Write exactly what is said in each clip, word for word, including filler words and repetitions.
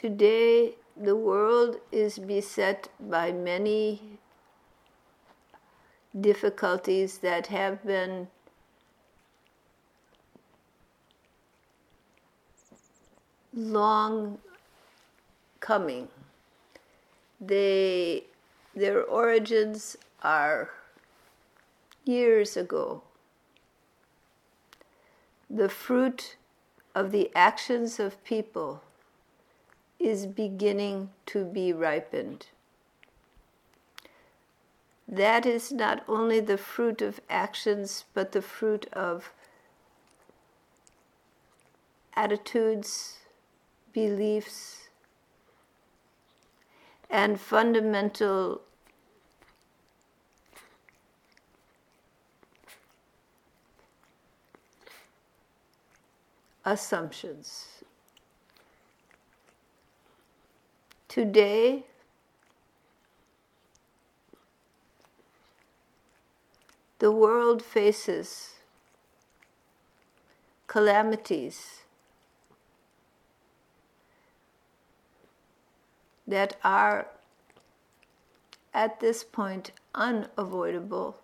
Today, the world is beset by many difficulties that have been long coming. They, their origins are years ago. The fruit of the actions of people is beginning to be ripened. That is not only the fruit of actions, but the fruit of attitudes, beliefs, and fundamental assumptions. Today, the world faces calamities that are at this point unavoidable.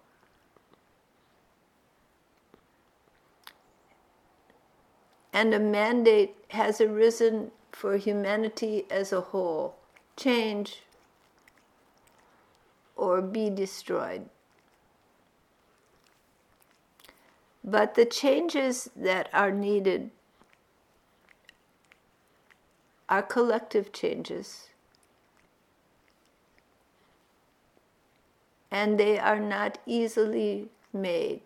And a mandate has arisen for humanity as a whole: change or be destroyed. But the changes that are needed are collective changes, and they are not easily made.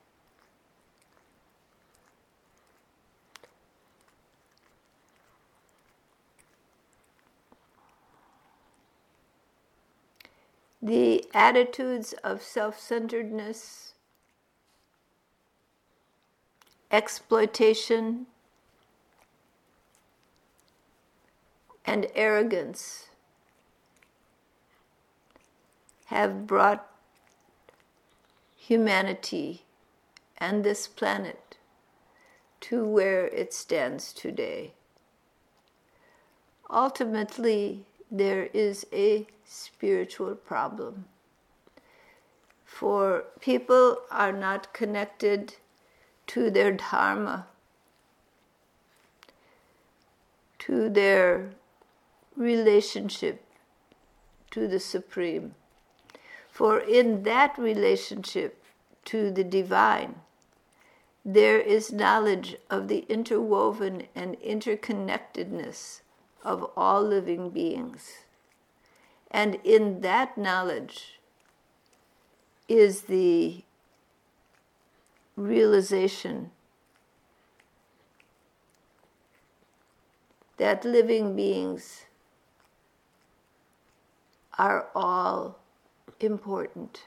The attitudes of self-centeredness, exploitation, and arrogance have brought humanity and this planet to where it stands today. Ultimately, there is a spiritual problem. For people are not connected to their dharma, to their relationship to the Supreme. For in that relationship to the divine, there is knowledge of the interwoven and interconnectedness of all living beings. And in that knowledge is the realization that living beings are all important,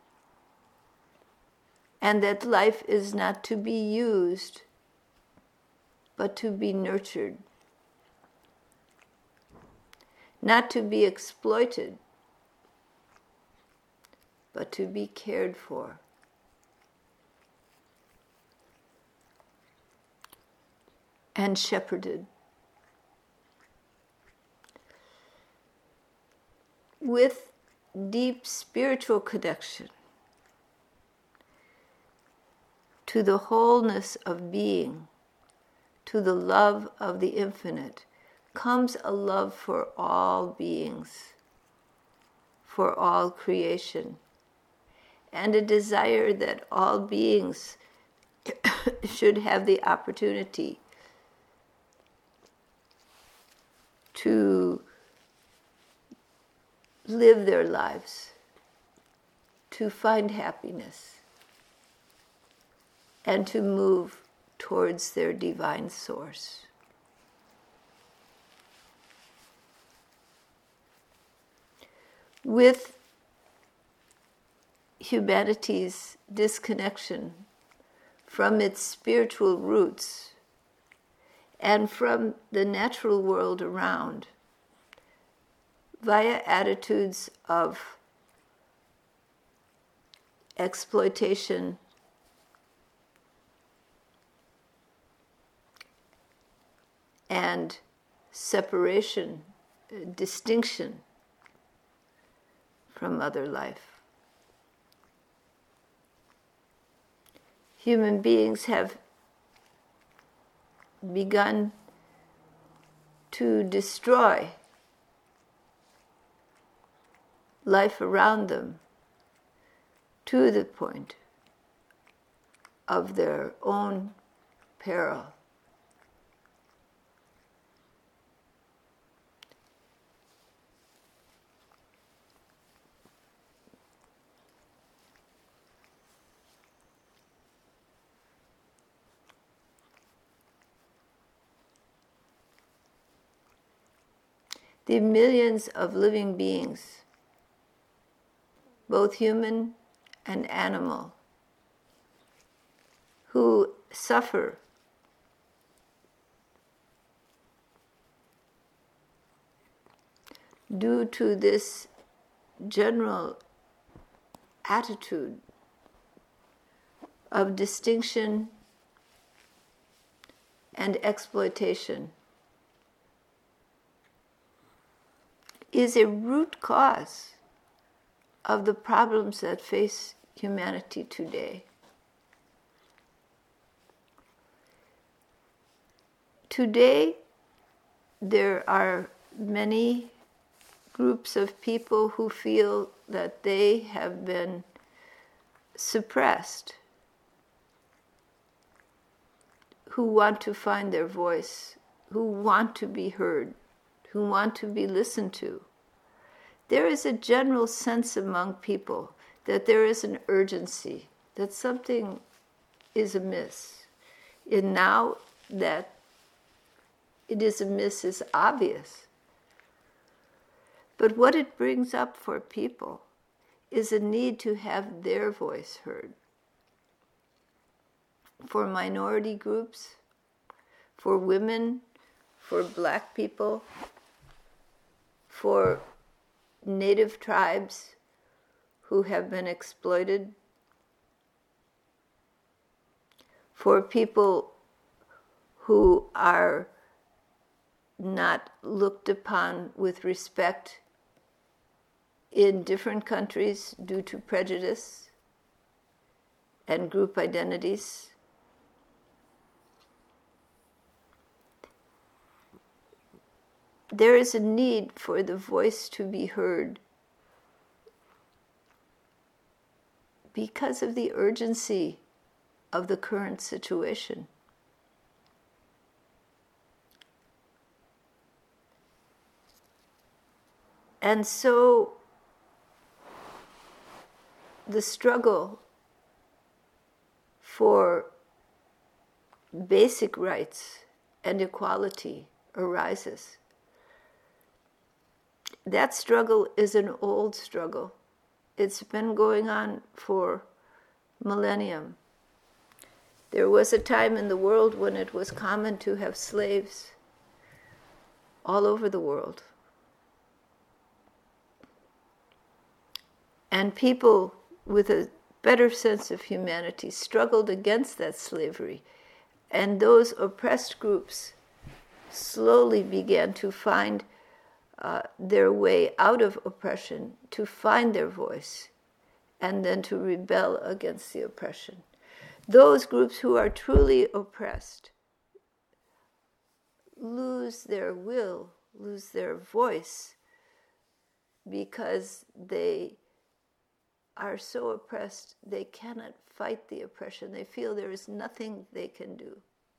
and that life is not to be used, but to be nurtured, not to be exploited, but to be cared for. And shepherded. With deep spiritual connection to the wholeness of being, to the love of the infinite, comes a love for all beings, for all creation, and a desire that all beings should have the opportunity to live their lives, to find happiness, and to move towards their divine source. With humanity's disconnection from its spiritual roots and from the natural world around, via attitudes of exploitation and separation, uh, distinction from other life. Human beings have begun to destroy life around them to the point of their own peril. The millions of living beings, both human and animal, who suffer due to this general attitude of distinction and exploitation, is a root cause of the problems that face humanity today. Today, there are many groups of people who feel that they have been suppressed, who want to find their voice, who want to be heard, who want to be listened to. There is a general sense among people that there is an urgency, that something is amiss. And now that it is amiss is obvious. But what it brings up for people is a need to have their voice heard. For minority groups, for women, for black people, for native tribes who have been exploited, for people who are not looked upon with respect in different countries due to prejudice and group identities. There is a need for the voice to be heard because of the urgency of the current situation. And so the struggle for basic rights and equality arises. That struggle is an old struggle. It's been going on for millennium. There was a time in the world when it was common to have slaves all over the world. And people with a better sense of humanity struggled against that slavery. And those oppressed groups slowly began to find uh, their way out of oppression, to find their voice, and then to rebel against the oppression. Those groups who are truly oppressed lose their will, lose their voice, because they are so oppressed they cannot fight the oppression. They feel there is nothing they can do.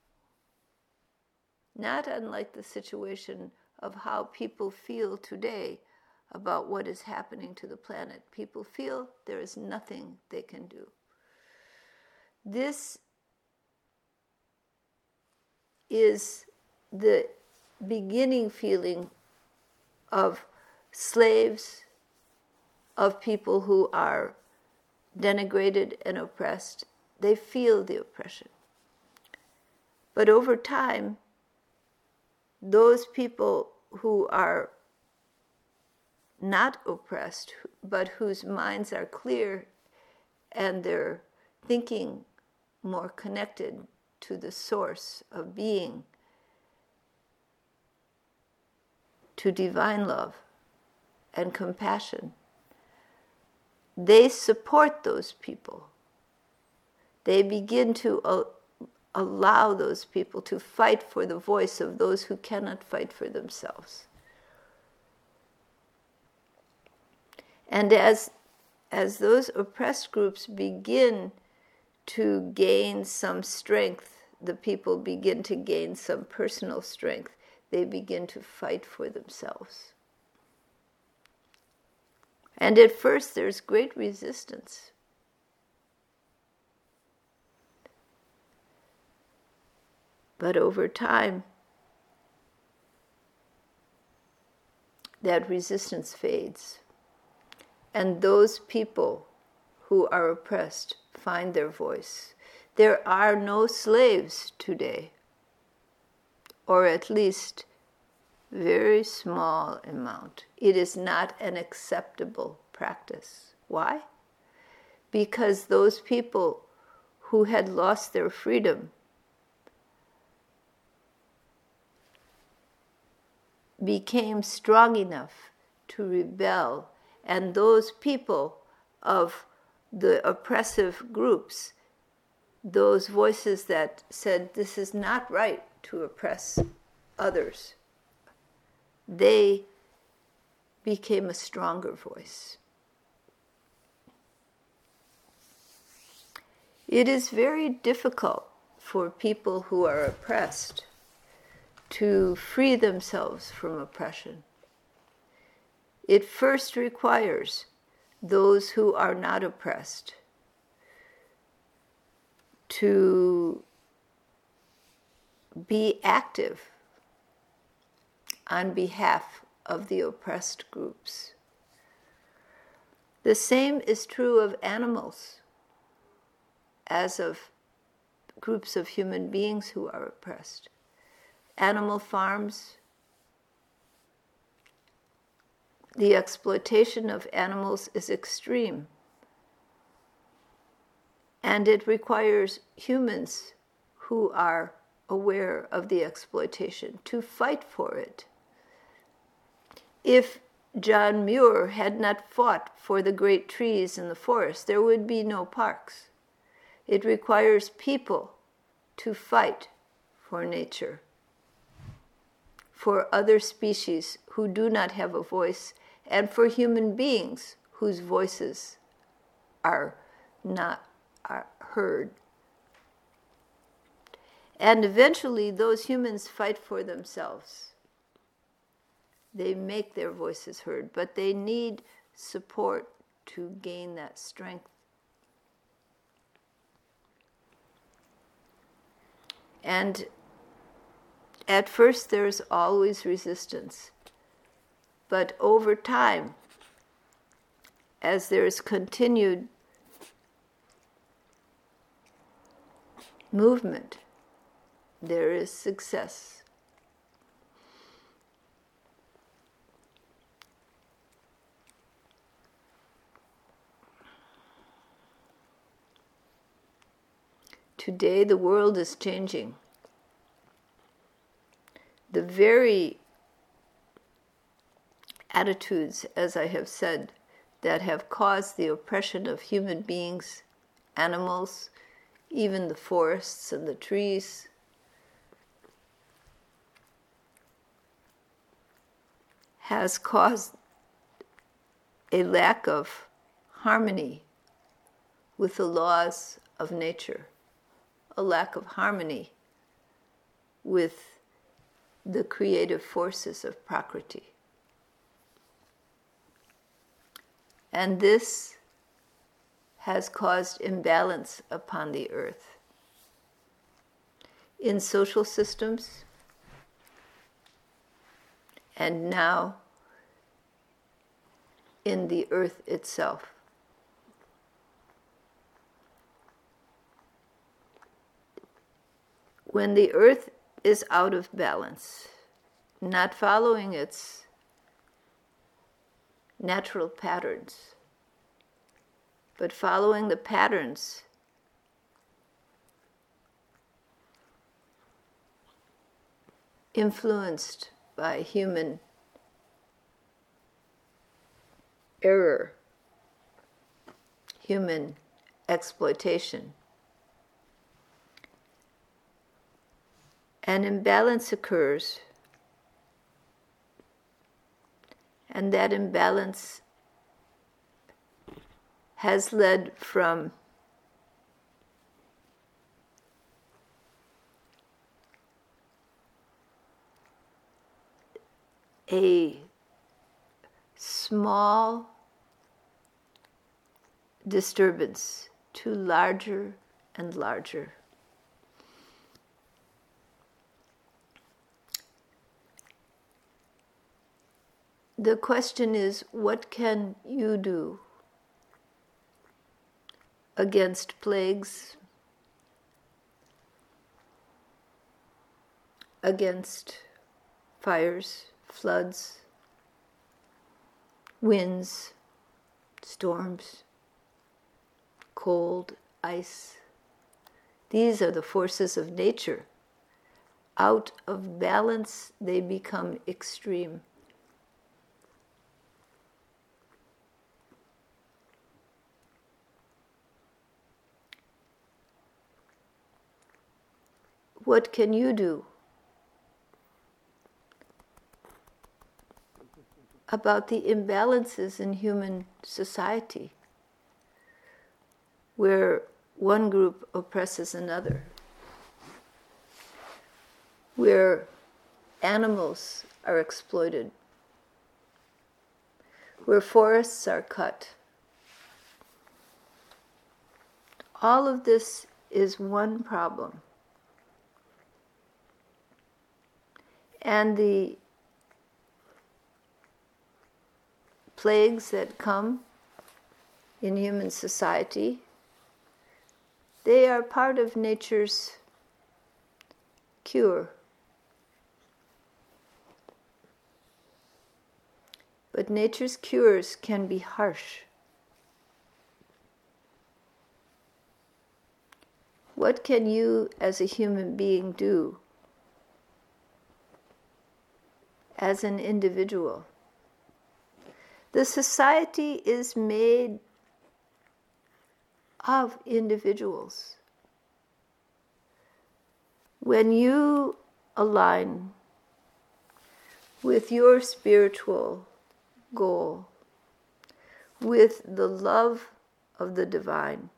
Not unlike the situation of how people feel today about what is happening to the planet. People feel there is nothing they can do. This is the beginning feeling of slaves, of people who are denigrated and oppressed. They feel the oppression. But over time, those people who are not oppressed, but whose minds are clear and their thinking more connected to the source of being, to divine love and compassion, they support those people. They begin to uh, allow those people to fight for the voice of those who cannot fight for themselves. And as, as those oppressed groups begin to gain some strength, the people begin to gain some personal strength, they begin to fight for themselves. And at first there's great resistance. But over time, that resistance fades. And those people who are oppressed find their voice. There are no slaves today, or at least very small amount. It is not an acceptable practice. Why? Because those people who had lost their freedom became strong enough to rebel, and those people of the oppressive groups, those voices that said this is not right to oppress others, they became a stronger voice. It is very difficult for people who are oppressed to free themselves from oppression. It first requires those who are not oppressed to be active on behalf of the oppressed groups. The same is true of animals as of groups of human beings who are oppressed. Animal farms, the exploitation of animals is extreme, and it requires humans who are aware of the exploitation to fight for it. If John Muir had not fought for the great trees in the forest, there would be no parks. It requires people to fight for nature, for other species who do not have a voice, and for human beings whose voices are not are heard. And eventually those humans fight for themselves. They make their voices heard, but they need support to gain that strength. And at first there's always resistance, but over time, as there's continued movement, there is success. Today the world is changing. The very attitudes, as I have said, that have caused the oppression of human beings, animals, even the forests and the trees, has caused a lack of harmony with the laws of nature, a lack of harmony with the creative forces of Prakriti. And this has caused imbalance upon the earth. In social systems, and now in the earth itself. When the earth is out of balance, not following its natural patterns, but following the patterns influenced by human error, human exploitation. An imbalance occurs, and that imbalance has led from a small disturbance to larger and larger. The question is, what can you do against plagues, against fires, floods, winds, storms, cold, ice? These are the forces of nature. Out of balance, they become extreme. What can you do about the imbalances in human society, where one group oppresses another, where animals are exploited, where forests are cut? All of this is one problem. And the plagues that come in human society, they are part of nature's cure. But nature's cures can be harsh. What can you as a human being do as an individual? The society is made of individuals. When you align with your spiritual goal, with the love of the divine,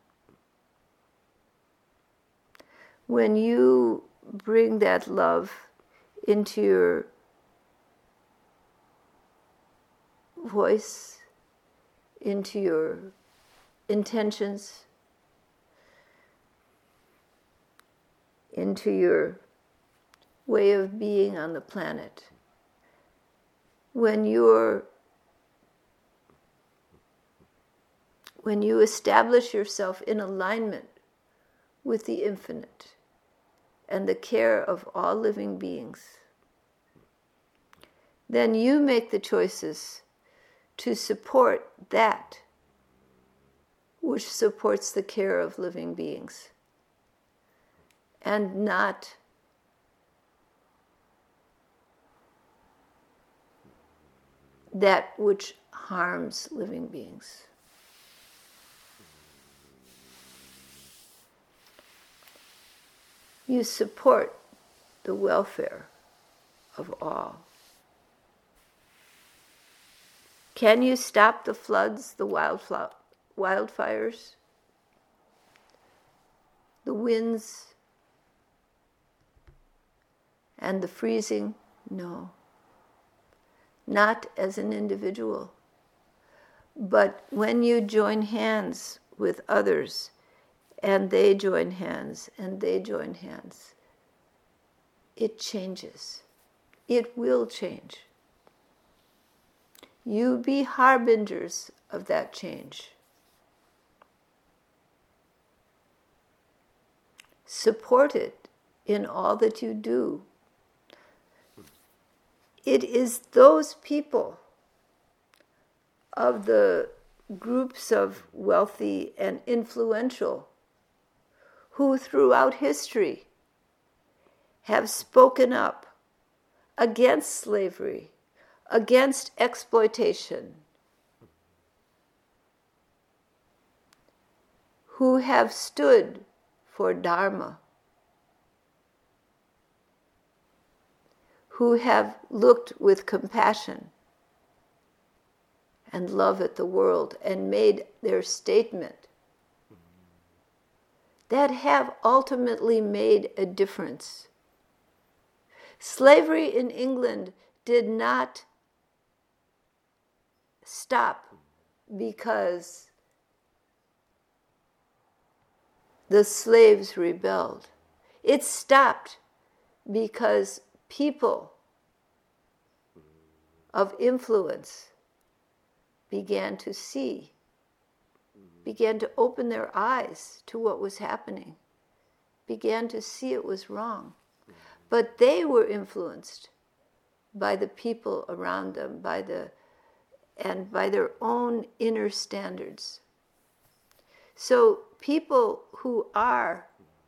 when you bring that love into your voice, into your intentions, into your way of being on the planet, when you're when you establish yourself in alignment with the infinite and the care of all living beings, then you make the choices to support that which supports the care of living beings, and not that which harms living beings. You support the welfare of all. Can you stop the floods, the wildfl- wildfires, the winds, and the freezing? No. Not as an individual. But when you join hands with others, and they join hands, and they join hands, it changes. It will change. You be harbingers of that change. Support it in all that you do. It is those people of the groups of wealthy and influential who throughout history have spoken up against slavery, against exploitation, who have stood for Dharma, who have looked with compassion and love at the world and made their statement, that have ultimately made a difference. Slavery in England did not stop because the slaves rebelled. It stopped because people of influence began to see, began to open their eyes to what was happening, began to see it was wrong. But they were influenced by the people around them, by the and by their own inner standards. So people who are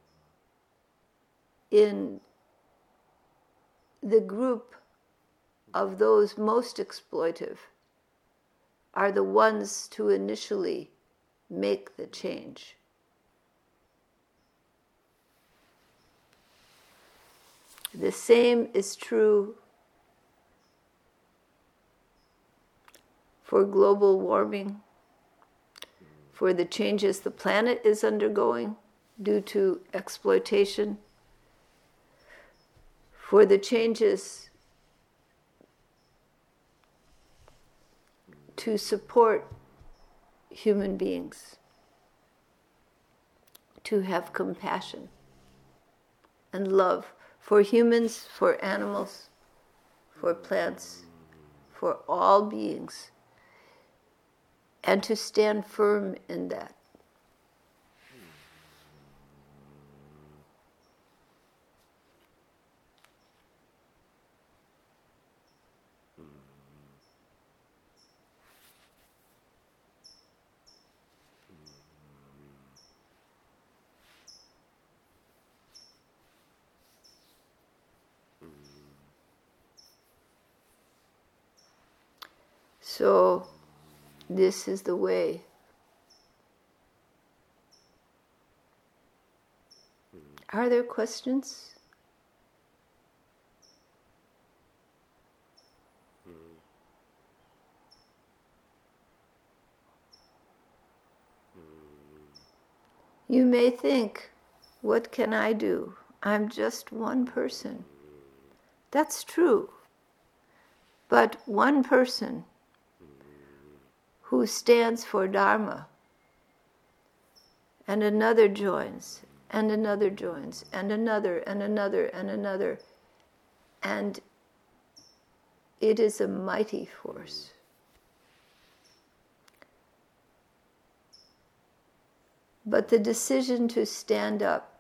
in the group of those most exploitive are the ones to initially make the change. The same is true for global warming, for the changes the planet is undergoing due to exploitation, for the changes to support human beings, to have compassion and love for humans, for animals, for plants, for all beings, and to stand firm in that. So, this is the way. Are there questions? You may think, what can I do? I'm just one person. That's true. But one person who stands for Dharma, and another joins, and another joins, and another, and another, and another, and it is a mighty force. But the decision to stand up,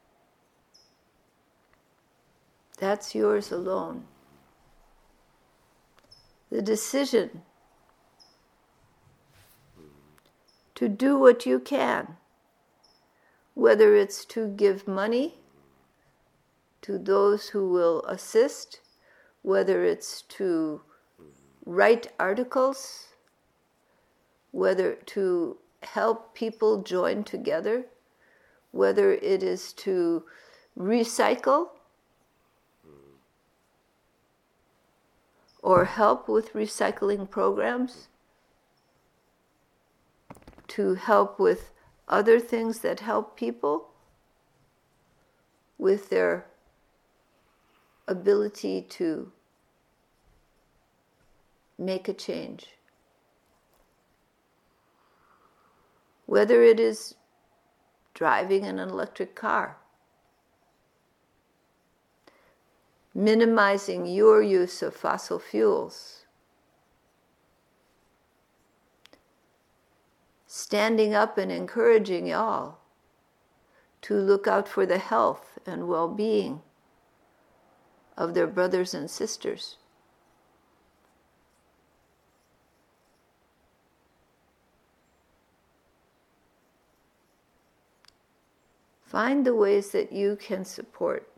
that's yours alone. The decision to do what you can, whether it's to give money to those who will assist, whether it's to write articles, whether to help people join together, whether it is to recycle or help with recycling programs, to help with other things that help people with their ability to make a change. Whether it is driving an electric car, minimizing your use of fossil fuels, standing up and encouraging y'all to look out for the health and well-being of their brothers and sisters. Find the ways that you can support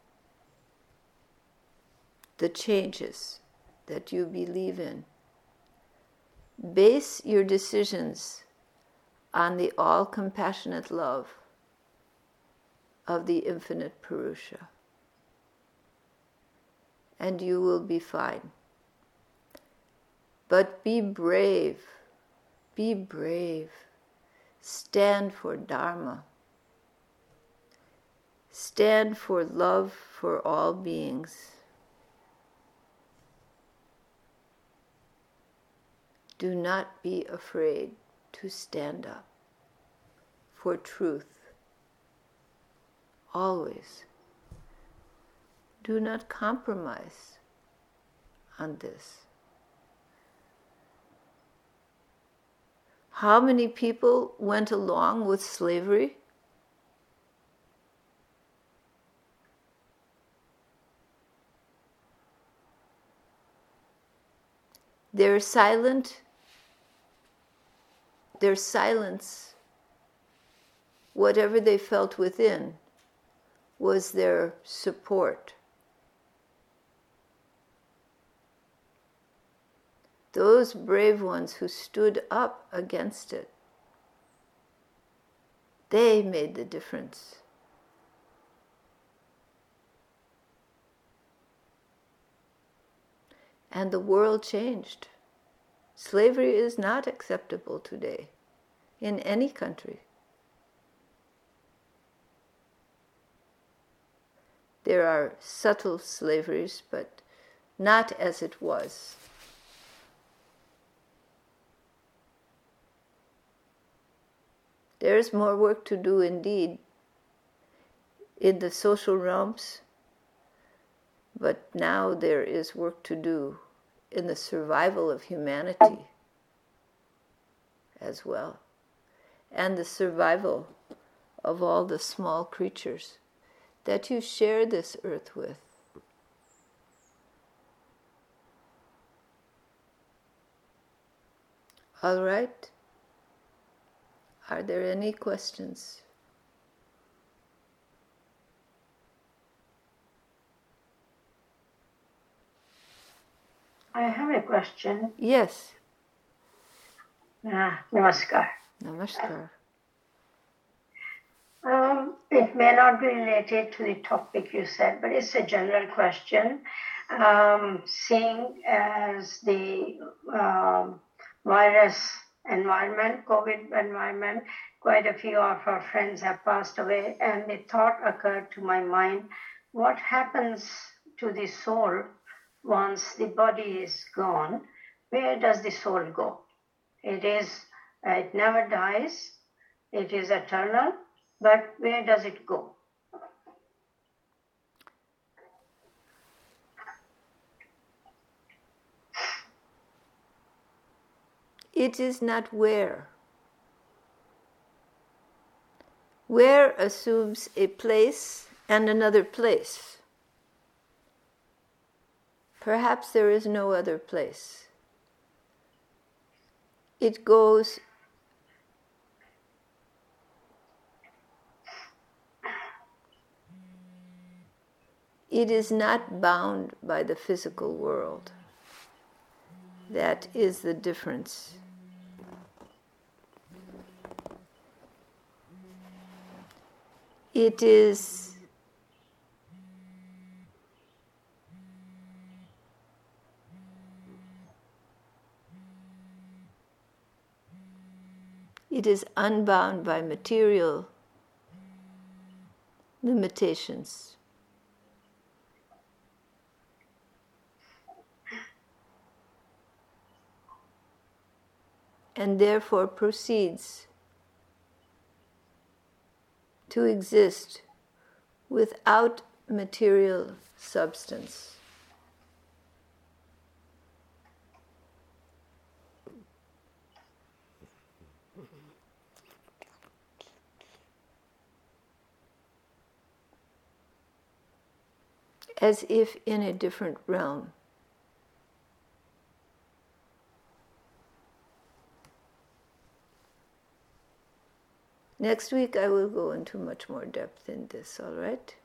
the changes that you believe in. Base your decisions on the all-compassionate love of the infinite Purusha, and you will be fine. But be brave, be brave. Stand for Dharma. Stand for love for all beings. Do not be afraid to stand up for truth. Always. Do not compromise on this. How many people went along with slavery? Their silent, their silence, whatever they felt within, was their support. Those brave ones who stood up against it, they made the difference. And the world changed. Slavery is not acceptable today in any country. There are subtle slaveries, but not as it was. There is more work to do indeed in the social realms, but now there is work to do in the survival of humanity as well, and the survival of all the small creatures that you share this earth with. All right? Are there any questions? I have a question. Yes. Ah, namaskar. Namaskar. Um, it may not be related to the topic you said, but it's a general question. Um, seeing as the um, virus environment, COVID environment, quite a few of our friends have passed away, and the thought occurred to my mind, what happens to the soul once the body is gone? Where does the soul go? It is, it never dies, it is eternal, but where does it go? It is not where. Where assumes a place and another place. Perhaps there is no other place. It goes It is not bound by the physical world. That is the difference. It is it is unbound by material limitations. And therefore proceeds to exist without material substance. As if in a different realm. Next week I will go into much more depth in this, all right?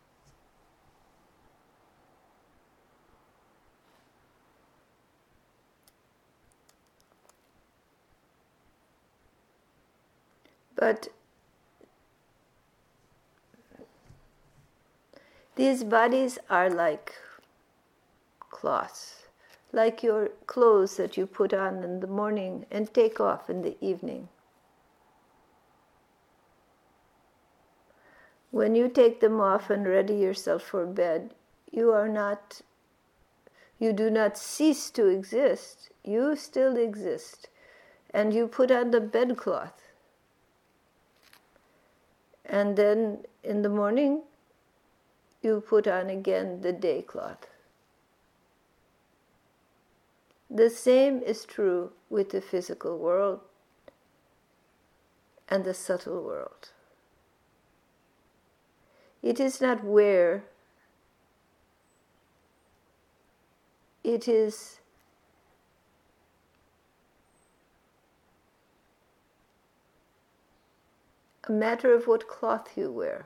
But these bodies are like cloths, like your clothes that you put on in the morning and take off in the evening. When you take them off and ready yourself for bed, you are not, you do not cease to exist. You still exist. And you put on the bedcloth. And then in the morning, you put on again the day cloth. The same is true with the physical world and the subtle world. It is not where, it is a matter of what cloth you wear,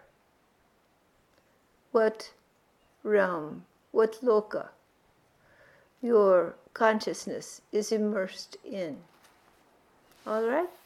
what realm, what loka your consciousness is immersed in. All right?